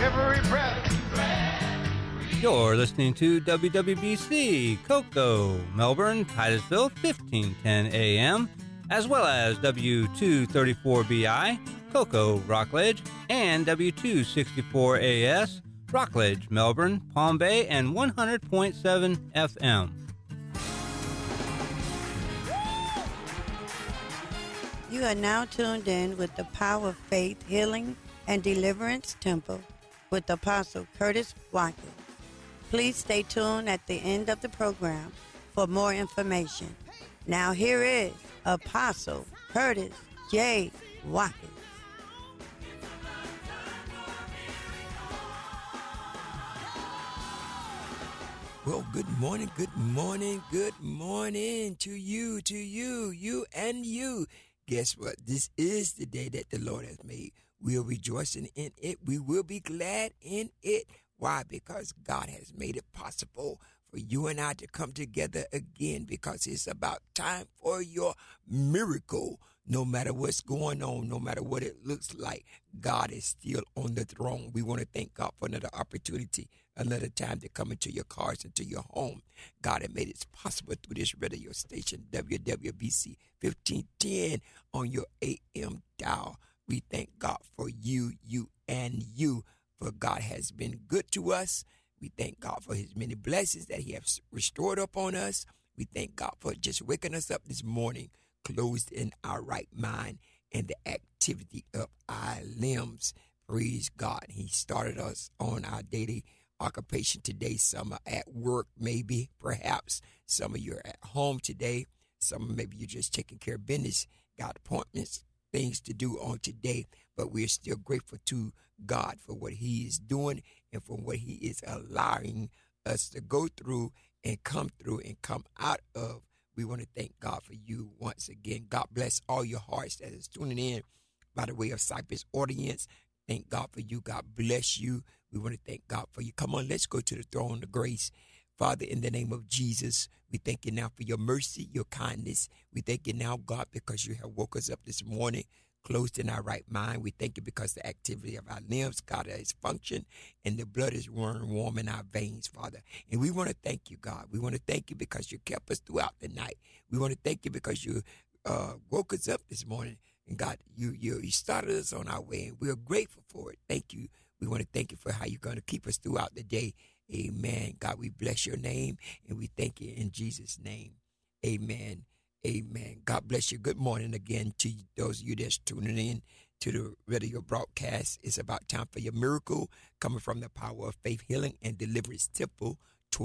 every breath. You're listening to WWBC, Cocoa, Melbourne, Titusville, 1510 AM, as well as W234BI, Cocoa, Rockledge, and W264AS, Rockledge, Melbourne, Palm Bay, and 100.7 FM. You are now tuned in with the Power of Faith Healing and Deliverance Temple with Apostle Curtis Watkins. Please stay tuned at the end of the program for more information. Now here is Apostle Curtis J. Watkins. Well, good morning to you and you. Guess what? This is the day that the Lord has made. We are rejoicing in it. We will be glad in it. Why? Because God has made it possible for you and I to come together again, because it's about time for your miracle. No matter what's going on, no matter what it looks like, God is still on the throne. We want to thank God for another opportunity, another time to come into your cars, into your home. God has made it possible through this radio station, WWBC 1510 on your AM dial. We thank God for you, and you, for God has been good to us. We thank God for his many blessings that he has restored upon us. We thank God for just waking us up this morning, closed in our right mind and the activity of our limbs. Praise God. He started us on our daily occupation today. Some are at work, maybe, perhaps. Some of you are at home today. Some maybe you're just taking care of business, got appointments, things to do on today. But we're still grateful to God for what he is doing and for what he is allowing us to go through and come out of. We want to thank God for you once again. God bless all your hearts that is tuning in by the way of Cypress audience. Thank God for you. God bless you. We want to thank God for you. Come on, let's go to the throne of grace. Father, in the name of Jesus, we thank you now for your mercy, your kindness. We thank you now, God, because you have woke us up this morning, closed in our right mind. We thank you because the activity of our limbs, God, has functioned, and the blood is running warm in our veins, Father. And we want to thank you, God. We want to thank you because you kept us throughout the night. We want to thank you because you woke us up this morning. And God, you started us on our way, and we're grateful for it. Thank you. We want to thank you for how you're going to keep us throughout the day. Amen. God, we bless your name, and we thank you in Jesus' name. Amen. Amen. God bless you. Good morning again to those of you that's tuning in to the radio broadcast. It's about time for your miracle, coming from the Power of Faith Healing and Deliverance Temple,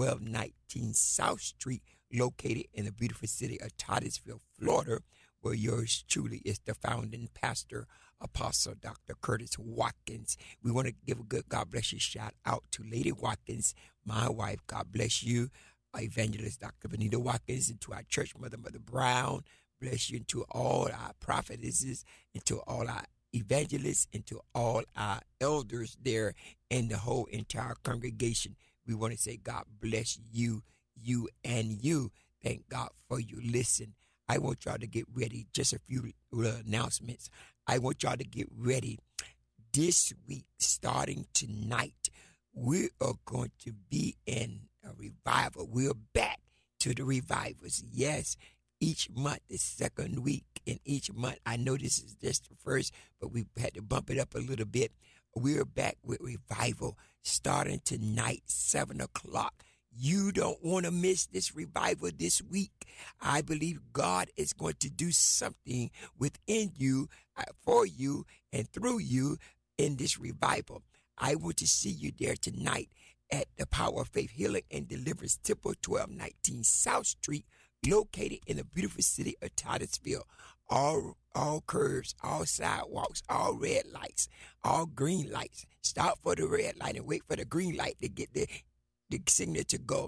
1219 South Street, located in the beautiful city of Titusville, Florida, where yours truly is the founding pastor, Apostle Dr. Curtis Watkins. We want to give a good God bless you shout out to Lady Watkins, my wife. God bless you. Evangelist Dr. Benita Watkins, and to our church mother, Mother Brown. Bless you, and to all our prophetesses, and to all our evangelists, and to all our elders there, and the whole entire congregation. We want to say God bless you, and you. Thank God for you. Listen, I want y'all to get ready. Just a few announcements. I want y'all to get ready. This week, starting tonight, we are going to be in a revival. We're back to the revivals. Yes, each month, the second week in each month. I know this is just the first, but we had to bump it up a little bit. We're back with revival starting tonight, 7 o'clock. You don't want to miss this revival this week. I believe God is going to do something within you, for you, and through you in this revival. I want to see you there tonight at the Power of Faith Healing and Deliverance Temple, 1219 South Street, located in the beautiful city of Titusville. All curves, all sidewalks, all red lights, all green lights. Stop for the red light and wait for the green light to get the signal to go.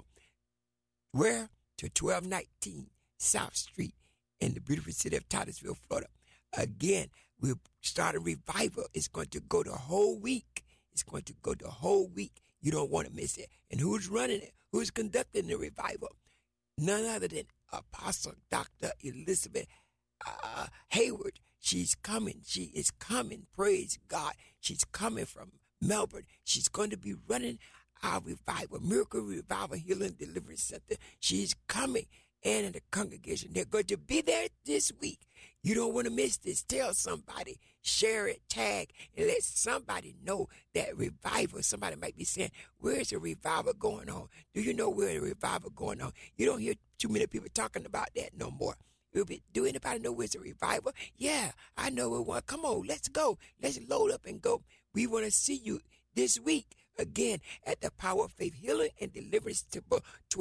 Where? To 1219 South Street in the beautiful city of Titusville, Florida. Again, we're starting revival. It's going to go the whole week. It's going to go the whole week. You don't want to miss it. And who's running it? Who's conducting the revival? None other than Apostle Dr. Elizabeth Hayward. She's coming. She is coming. Praise God. She's coming from Melbourne. She's going to be running our revival, Miracle Revival Healing Deliverance Center. She's coming. And in the congregation, they're going to be there this week. You don't want to miss this. Tell somebody, share it, tag, and let somebody know that revival. Somebody might be saying, where's the revival going on? Do you know where the revival going on? You don't hear too many people talking about that no more. Do anybody know where's the revival? Yeah, I know where one. Come on, let's go. Let's load up and go. We want to see you this week again at the Power of Faith Healing and Deliverance Temple,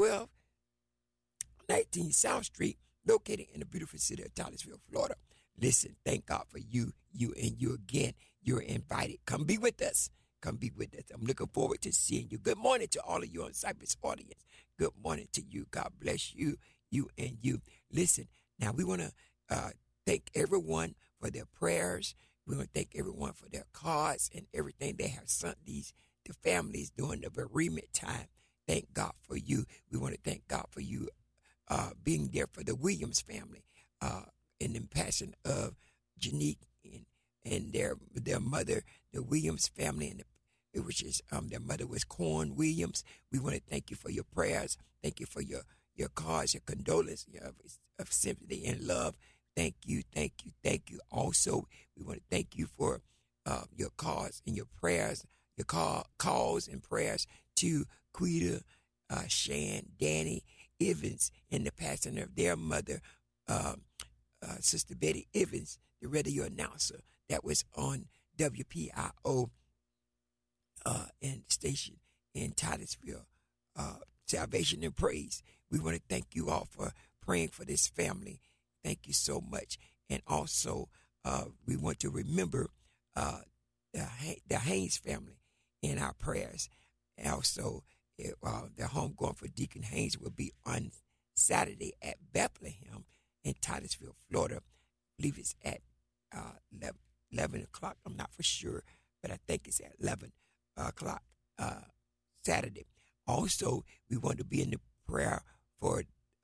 1219 South Street, located in the beautiful city of Titusville, Florida. Listen, thank God for you and you again. You're invited. Come be with us. Come be with us. I'm looking forward to seeing you. Good morning to all of you on Cypress audience. Good morning to you. God bless you, you and you. Listen, now we want to thank everyone for their prayers. We want to thank everyone for their cards and everything they have sent the families during the bereavement time. Thank God for you. We want to thank God for you being there for the Williams family in the passing of Janique and their mother, the Williams family, and which is their mother was Corn Williams. We want to thank you for your prayers. Thank you for your cards, your condolences of sympathy and love. Thank you, thank you, thank you. Also, we want to thank you for your cards and your prayers, your calls and prayers to Quita, Shan, Danny Evans, and the passing of their mother, Sister Betty Evans, the radio announcer that was on WPIO and station in Titusville, Salvation and Praise. We want to thank you all for praying for this family. Thank you so much. And also, we want to remember the Haynes family in our prayers. And also, the homegoing for Deacon Haynes will be on Saturday at Bethlehem in Titusville, Florida. I believe it's at 11 o'clock. I'm not for sure, but I think it's at 11 o'clock Saturday. Also, we want to be in the prayer for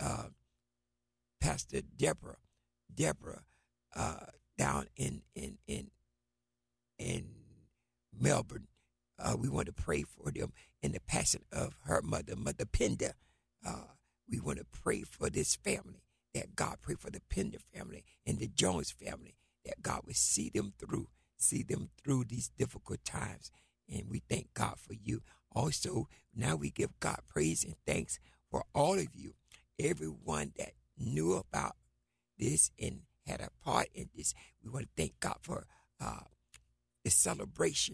Pastor Deborah down in Melbourne. We want to pray for them in the passing of her mother, Mother Pender. We want to pray for this family, that God pray for the Pender family and the Jones family, that God would see them through these difficult times. And we thank God for you. Also, now we give God praise and thanks for all of you, everyone that knew about this and had a part in this. We want to thank God for the celebration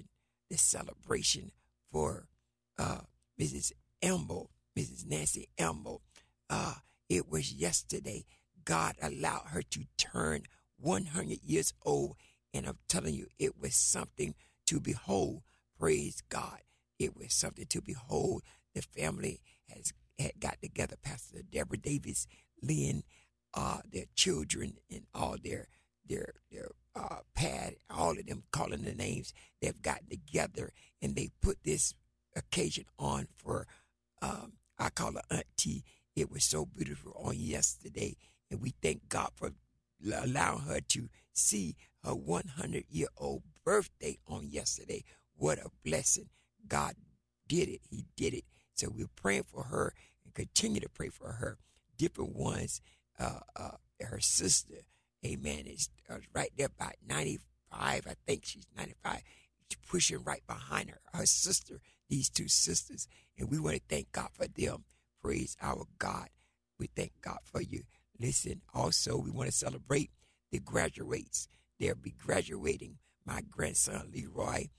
for Mrs. Nancy Elmo. It was yesterday. God allowed her to turn 100 years old, and I'm telling you, it was something to behold. Praise God. It was something to behold. The family had got together, Pastor Deborah Davis, Lynn, their children, and all their pad, all of them calling the names. They've gotten together and they put this occasion on for, I call her Auntie. It was so beautiful on yesterday, and we thank God for allowing her to see her 100-year-old birthday on yesterday. What a blessing. God did it. He did it. So we're praying for her and continue to pray for her. Different ones, her sister, amen, is right there by 95. I think she's 95. She's pushing right behind her. Her sister, these two sisters. And we want to thank God for them. Praise our God. We thank God for you. Listen, also, we want to celebrate the graduates. They'll be graduating. My grandson, Leroy,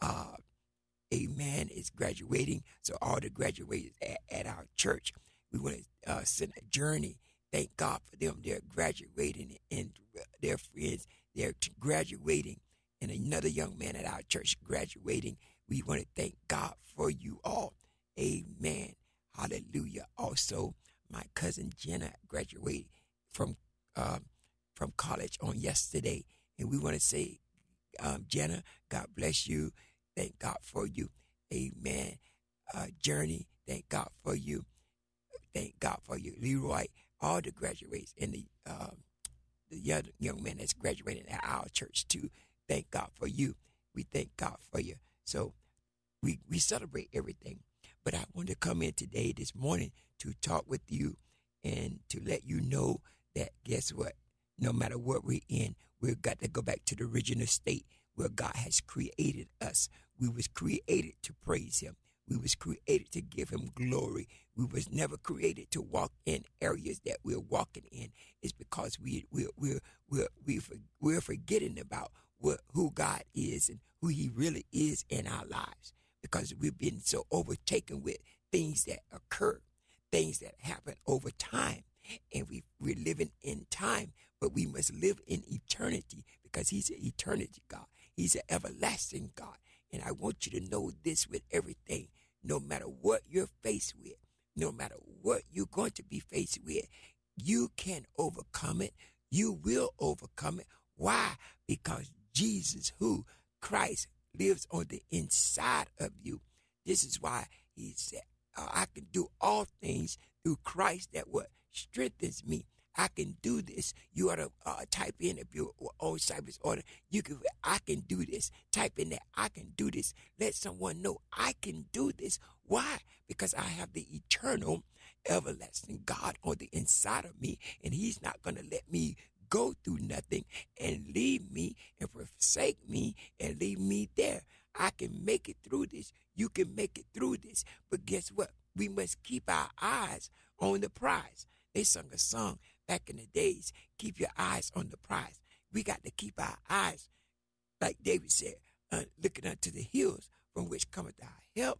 amen, is graduating. So all the graduates at our church, we want to send a journey. Thank God for them. They're graduating, and their friends, they're graduating. And another young man at our church graduating. We want to thank God for you all. Amen. Hallelujah. Also, my cousin Jenna graduated from college on yesterday. And we want to say, Jenna, God bless you. Thank God for you. Amen. Journey, thank God for you. Thank God for you. Leroy, all the graduates, and the young man that's graduating at our church too. Thank God for you. We thank God for you. So we celebrate everything. But I want to come in today, this morning, to talk with you and to let you know that guess what? No matter what we're in, we've got to go back to the original state where God has created us. We was created to praise him. We was created to give him glory. We was never created to walk in areas that we're walking in. It's because we're forgetting about who God is and who he really is in our lives, because we've been so overtaken with things that occur, things that happen over time. And we're living in time, but we must live in eternity, because he's an eternity God. He's an everlasting God. And I want you to know this with everything. No matter what you're faced with, no matter what you're going to be faced with, you can overcome it. You will overcome it. Why? Because Jesus, Christ, lives on the inside of you. This is why he said, I can do all things through Christ that what strengthens me. I can do this. You ought to type in, if you're on Cypress Order, I can do this. Type in that, I can do this. Let someone know I can do this. Why? Because I have the eternal, everlasting God on the inside of me, and he's not going to let me go through nothing and leave me and forsake me and leave me there. I can make it through this. You can make it through this. But guess what? We must keep our eyes on the prize. They sung a song back in the days, keep your eyes on the prize. We got to keep our eyes, like David said, looking unto the hills from which cometh our help.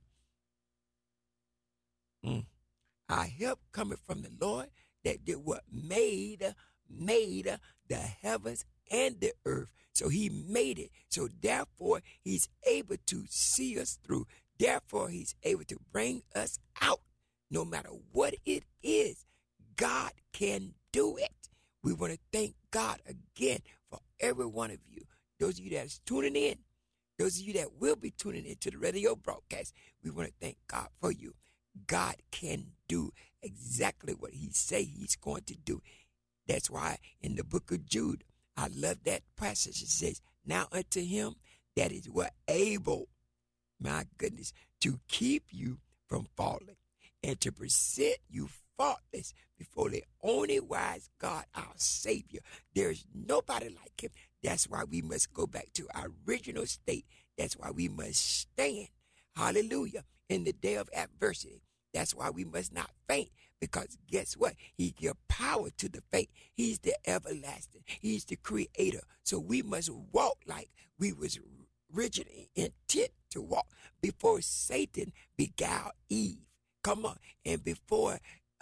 Our help cometh from the Lord that did what? Made the heavens and the earth. So he made it. So therefore, he's able to see us through. Therefore, he's able to bring us out. No matter what it is, God can do it. We want to thank God again for every one of you. Those of you that's tuning in, those of you that will be tuning into the radio broadcast, we want to thank God for you. God can do exactly what he say he's going to do. That's why in the book of Jude, I love that passage. It says, now unto him that is what able, my goodness, to keep you from falling and to present you faultless before the only wise God, our Savior. There's nobody like him. That's why we must go back to our original state. That's why we must stand, hallelujah, in the day of adversity. That's why we must not faint, because guess what? He gives power to the faint. He's the everlasting. He's the creator. So we must walk like we was originally intent to walk before Satan beguiled Eve. Come on. And before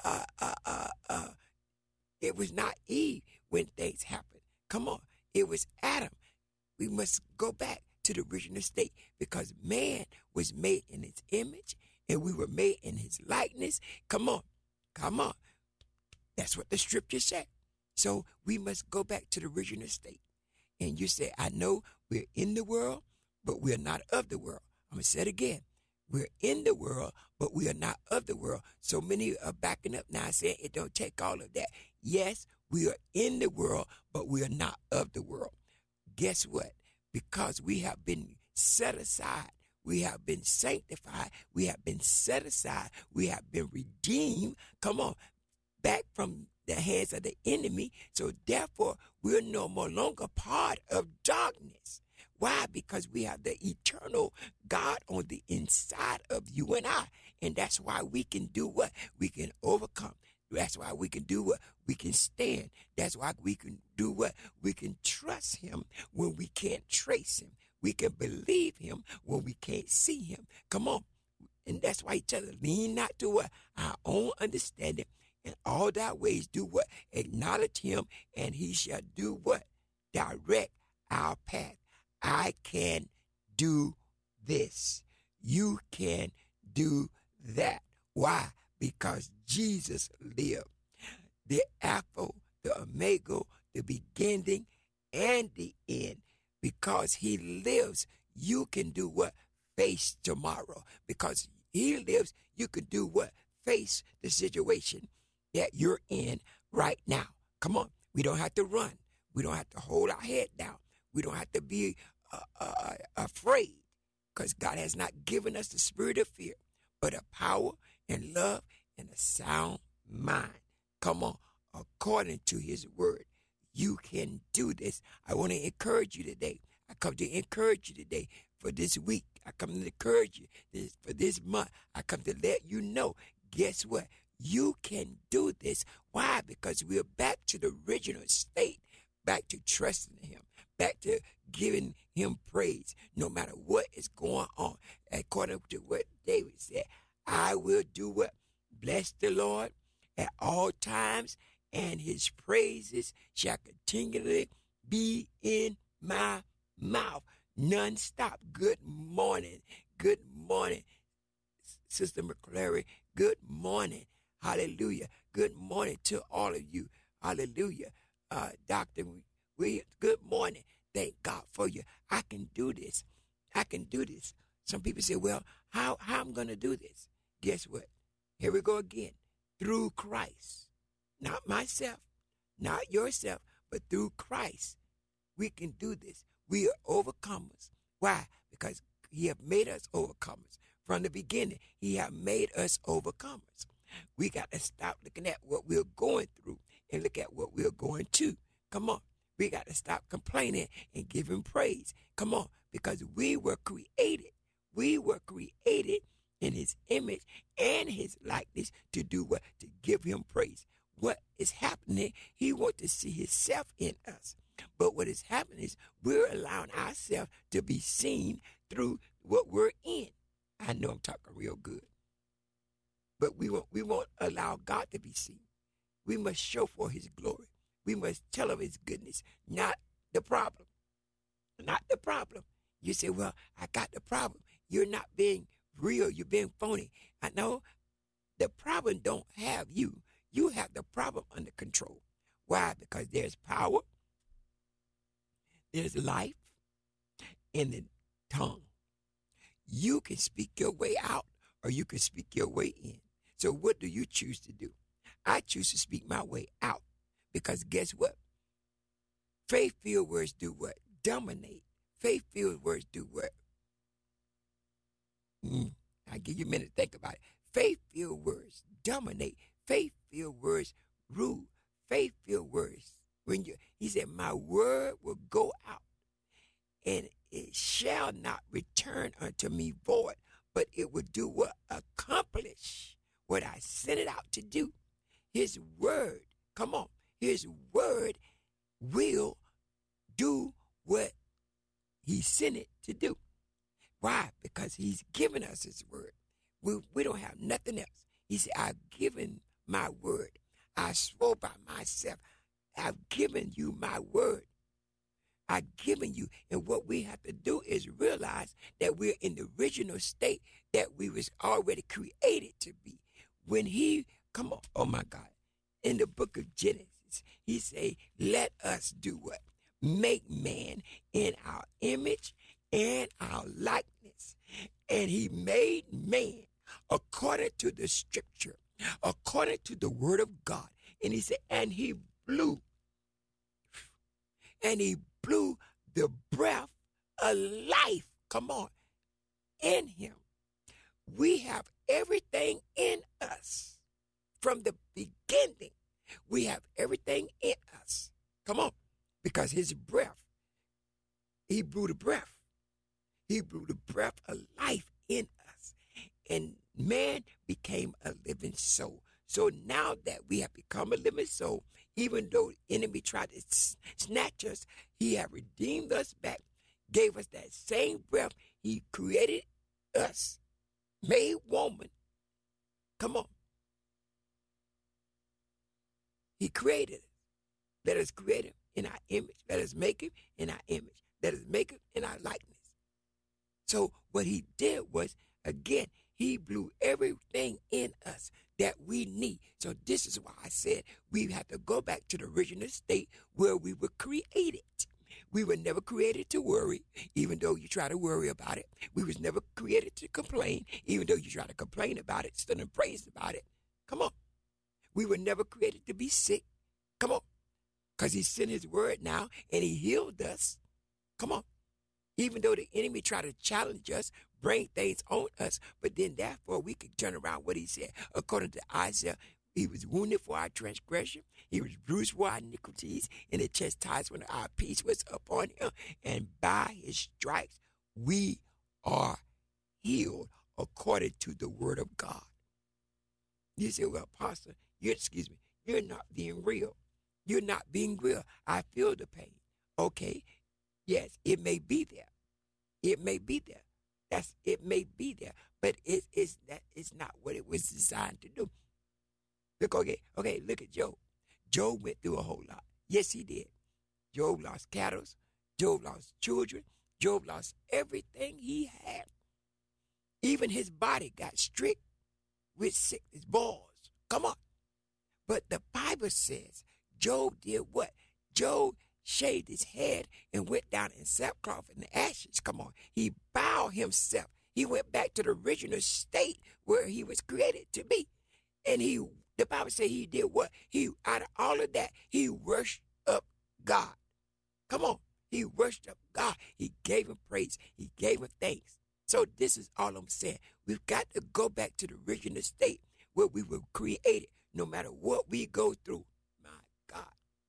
it was not Eve when things happened. Come on. It was Adam. We must go back to the original state, because man was made in his image and we were made in his likeness. Come on. Come on. That's what the scripture said. So we must go back to the original state. And you say, I know we're in the world, but we're not of the world. I'm going to say it again. We're in the world, but we are not of the world. So many are backing up now saying it don't take all of that. Yes, we are in the world, but we are not of the world. Guess what? Because we have been set aside, we have been sanctified, we have been set aside, we have been redeemed, come on, back from the hands of the enemy. So therefore, we're no more longer part of darkness. Why? Because we have the eternal God on the inside of you and I. And that's why we can do what? We can overcome. That's why we can do what? We can stand. That's why we can do what? We can trust him when we can't trace him. We can believe him when we can't see him. Come on. And that's why he tells us, lean not to what? Our own understanding. In all thy ways do what? Acknowledge him, and he shall do what? Direct our path. I can do this. You can do that. Why? Because Jesus lived. The Alpha, the Omega, the beginning, and the end. Because he lives, you can do what? Face tomorrow. Because he lives, you can do what? Face the situation that you're in right now. Come on. We don't have to run. We don't have to hold our head down. We don't have to be afraid. because God has not given us the spirit of fear, but a power and love and a sound mind. Come on, according to his word. You can do this. I want to encourage you today. I come to encourage you today for this week. I come to encourage you for this month. I come to let you know, guess what? You can do this. Why? Because we're back to the original state, back to trusting him, back to giving him praise no matter what is going on. According to what David said, I will do what? Bless the Lord at all times, and his praises shall continually be in my mouth, non-stop. Good morning. Good morning, Sister McClary. Good morning. Hallelujah. Good morning to all of you. Hallelujah. Dr. Williams, good morning. Thank God for you. I can do this. I can do this. Some people say, well, how I'm going to do this? Guess what? Here we go again. Through Christ. Not myself, not yourself, but through Christ, we can do this. We are overcomers. Why? Because he have made us overcomers. From the beginning, he have made us overcomers. We got to stop looking at what we're going through and look at what we're going to. Come on. We got to stop complaining and give him praise. Come on. Because we were created. We were created in his image and his likeness to do what? To give him praise. What is happening, he wants to see himself in us. But what is happening is we're allowing ourselves to be seen through what we're in. I know I'm talking real good. But we won't allow God to be seen. We must show for his glory. We must tell of his goodness, not the problem. Not the problem. You say, well, I got the problem. You're not being real. You're being phony. I know the problem don't have you. You have the problem under control. Why? Because there's power, there's life in the tongue. You can speak your way out or you can speak your way in. So what do you choose to do? I choose to speak my way out because guess what? Faith-filled words do what? Dominate. Faith-filled words do what? I'll give you a minute to think about it. Faith-filled words dominate. Faith-filled words rule. Faith-filled words. He said, my word will go out and it shall not return unto me void, but it will do what? Accomplish what I sent it out to do. His word, come on, his word will do what he sent it to do. Why? Because he's given us his word. We don't have nothing else. He said, I've given my word. I swore by myself. I've given you my word. I've given you. And what we have to do is realize that we're in the original state that we was already created to be. When he, come on, oh my God, in the book of Genesis, he say, let us do what? Make man in our image and our likeness. And he made man according to the scripture, according to the word of God. And he said, and he blew the breath of life, come on, in him. We have everything in us from the beginning. We have everything in us. Come on, because his breath, he blew the breath. He blew the breath of life in us. And man became a living soul. So now that we have become a living soul, even though the enemy tried to snatch us, he have redeemed us back, gave us that same breath. He created us, made woman. Come on. He created us. Let us create him in our image. Let us make him in our image. Let us make him in our likeness. So what he did was, again, he blew everything in us that we need. So this is why I said we have to go back to the original state where we were created. We were never created to worry, even though you try to worry about it. We was never created to complain, even though you try to complain about it, still and praise about it. Come on. We were never created to be sick. Come on. Because he sent his word now and he healed us. Come on. Even though the enemy try to challenge us, bring things on us, but then therefore we can turn around what he said. According to Isaiah, he was wounded for our transgression. He was bruised for our iniquities, and the chastisement of our peace was upon him. And by his stripes, we are healed according to the word of God. You say, well, Pastor, you're not being real. You're not being real. I feel the pain. Okay. Yes, it may be there. It may be there. It may be there, but it's not what it was designed to do. Look, okay, look at Job. Job went through a whole lot. Yes, he did. Job lost cattle. Job lost children. Job lost everything he had. Even his body got strict with sickness, boils. Come on. But the Bible says Job did what? Job shaved his head and went down in sackcloth and ashes. Come on. He bowed himself. He went back to the original state where he was created to be. And the Bible says he did what? Out of all of that, he worshiped up God. Come on. He worshiped up God. He gave him praise. He gave him thanks. So this is all I'm saying. We've got to go back to the original state where we were created, no matter what we go through. My God.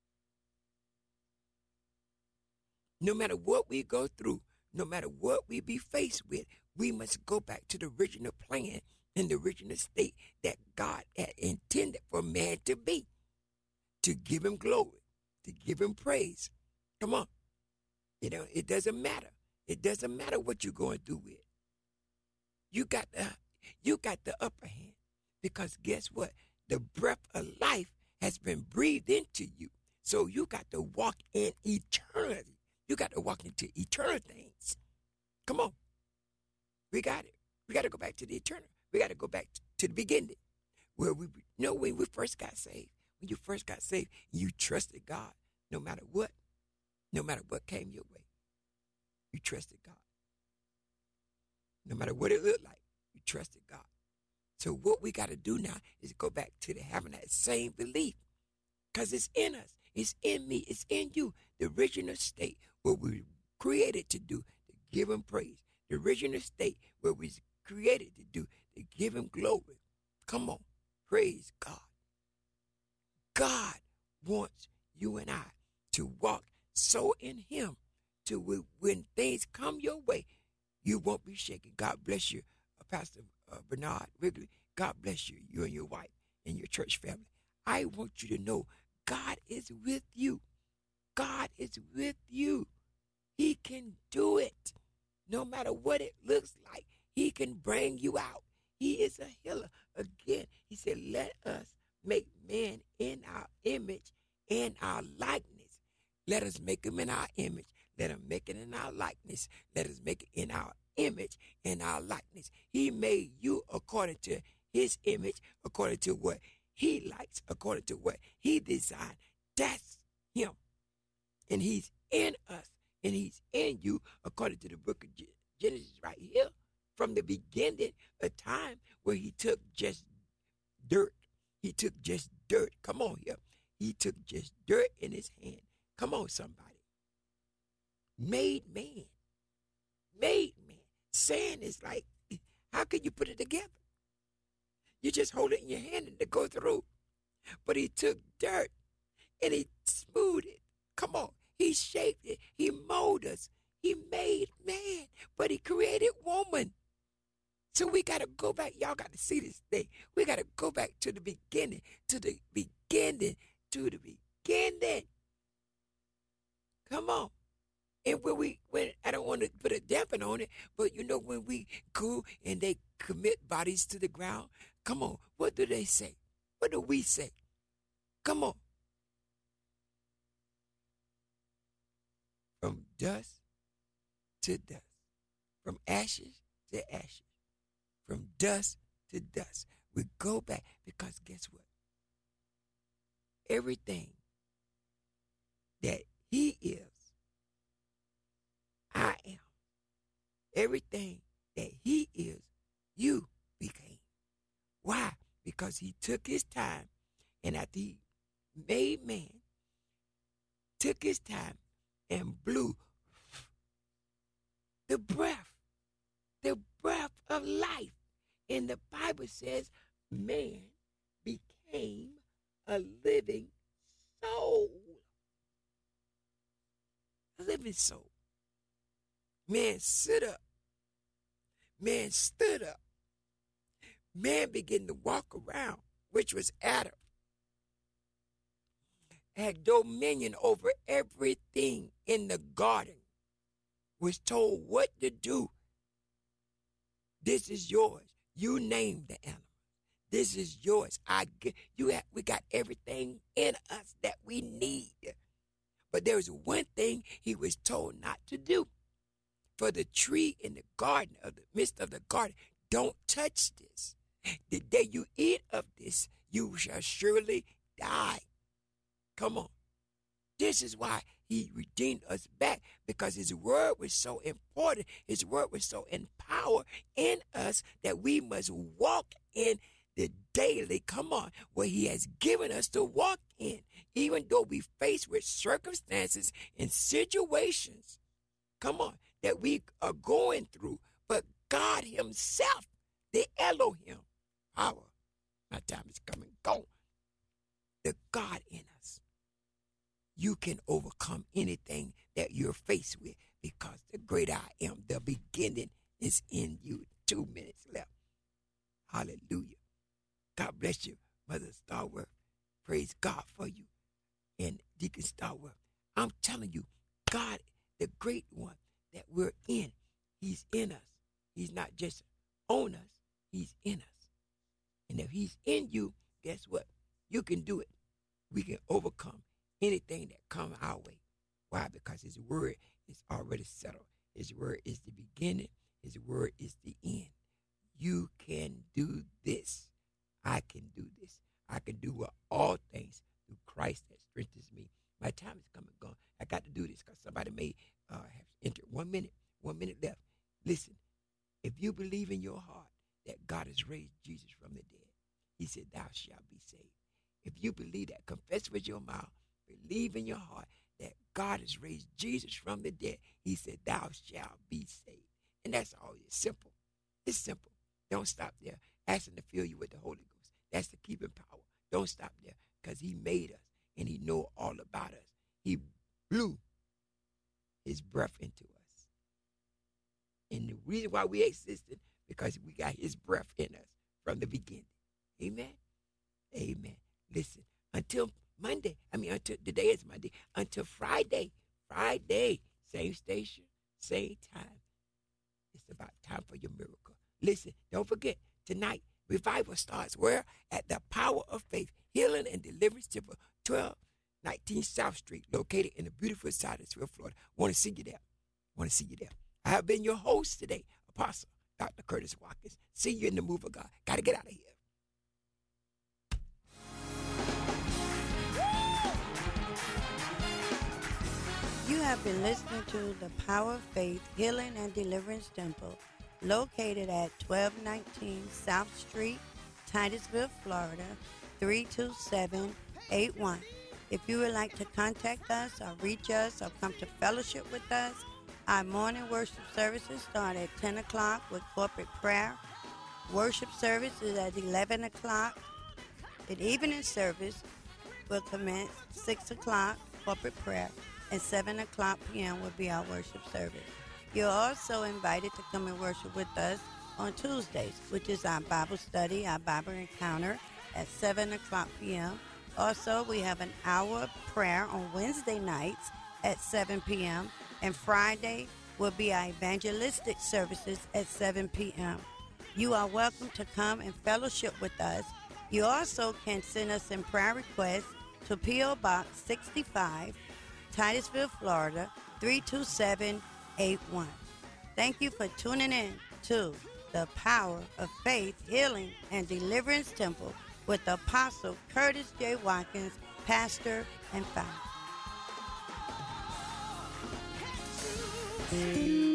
No matter what we go through, no matter what we be faced with, we must go back to the original plan and the original state that God had intended for man to be, to give him glory, to give him praise. Come on. It doesn't matter. It doesn't matter what you're going through with. You got the upper hand, because guess what? The breath of life has been breathed into you. So you got to walk in eternity. You got to walk into eternal things. Come on. We got it. We got to go back to the eternal. We got to go back to the beginning, where when we first got saved. When you first got saved, you trusted God no matter what came your way. You trusted God. No matter what it looked like, you trusted God. So what we got to do now is go back to having that same belief, because it's in us. It's in me. It's in you. The original state where we were created to do, to give him praise. The original state where we were created to do, to give him glory. Come on. Praise God. God wants you and I to walk so in him to when things come your way, you won't be shaken. God bless you, Pastor Bernard Wrigley. God bless you, you and your wife and your church family. I want you to know God is with you. God is with you. He can do it. No matter what it looks like, he can bring you out. He is a healer. Again, he said, let us make man in our image and our likeness. Let us make him in our image. Let him make it in our likeness. Let us make it in our image and our likeness. He made you according to his image, according to what he likes, according to what he designed. That's him. And he's in us, and he's in you, according to the book of Genesis right here, from the beginning, a time where he took just dirt. He took just dirt. Come on here. He took just dirt in his hand. Come on, somebody. Made man. Made man. Sand is like, how can you put it together? You just hold it in your hand and it go through. But he took dirt and he smoothed it. Come on. He shaped it. He molded us. He made man, but he created woman. So we got to go back. Y'all got to see this thing. We got to go back to the beginning, to the beginning, to the beginning. Come on. And when I don't want to put a dampen on it, but when we go and they commit bodies to the ground, come on, what do they say? What do we say? Come on. From dust to dust. From ashes to ashes. From dust to dust. We go back because guess what? Everything that he is, I am. Everything that he is, you became. Why? Because he took his time, and after he made man, took his time and blew the breath of life. And the Bible says man became a living soul. A living soul. Man stood up. Man stood up. Man began to walk around, which was Adam. Had dominion over everything in the garden. Was told what to do. This is yours. You named the animal. This is yours. We got everything in us that we need. But there was one thing he was told not to do. For the tree in the garden, of the midst of the garden, don't touch this. The day you eat of this, you shall surely die. Come on. This is why he redeemed us back, because his word was so important. His word was so empowered in us that we must walk in the daily, come on, what he has given us to walk in. Even though we face with circumstances and situations, come on, that we are going through. But God himself, the Elohim, power, my time is coming, gone. The God in us. You can overcome anything that you're faced with, because the great I am, the beginning, is in you. 2 minutes left. Hallelujah. God bless you, Mother Starworth. Praise God for you. And Deacon Starworth. I'm telling you, God, the great one that we're in, he's in us. He's not just on us, he's in us. And if he's in you, guess what? You can do it. We can overcome anything that comes our way. Why? Because his word is already settled. His word is the beginning. His word is the end. You can do this. I can do this. I can do all things through Christ that strengthens me. My time is coming gone. I got to do this because somebody may have entered 1 minute left. Listen, if you believe in your heart that God has raised Jesus from the dead, he said, thou shalt be saved. If you believe that, confess with your mouth, believe in your heart that God has raised Jesus from the dead, he said, thou shalt be saved. And that's all. It's simple. It's simple. Don't stop there. Ask him to fill you with the Holy Ghost. That's the keeping power. Don't stop there, because he made us and he knows all about us. He blew his breath into us. And the reason why we existed, because we got his breath in us from the beginning. Amen? Amen. Listen, until today is Monday, until Friday, same station, same time. It's about time for your miracle. Listen, don't forget, tonight, revival starts where? At the Power of Faith Healing and Deliverance Temple, 1219 South Street, located in the beautiful Titusville, Florida. Want to see you there. I have been your host today, Apostle Dr. Curtis Watkins. See you in the move of God. Got to get out of here. You have been listening to the Power of Faith Healing and Deliverance Temple, located at 1219 South Street, Titusville, Florida, 32781. If you would like to contact us or reach us or come to fellowship with us, our morning worship services start at 10 o'clock with corporate prayer. Worship service is at 11 o'clock. The evening service will commence 6 o'clock, corporate prayer, and 7 o'clock p.m. will be our worship service. You're also invited to come and worship with us on Tuesdays, which is our Bible study, our Bible encounter at 7 o'clock p.m. Also, we have an hour of prayer on Wednesday nights at 7 p.m. And Friday will be our evangelistic services at 7 p.m. You are welcome to come and fellowship with us. You also can send us in prayer requests to P.O. Box 65, Titusville, Florida, 32781. Thank you for tuning in to the Power of Faith, Healing, and Deliverance Temple with Apostle Curtis J. Watkins, pastor and founder.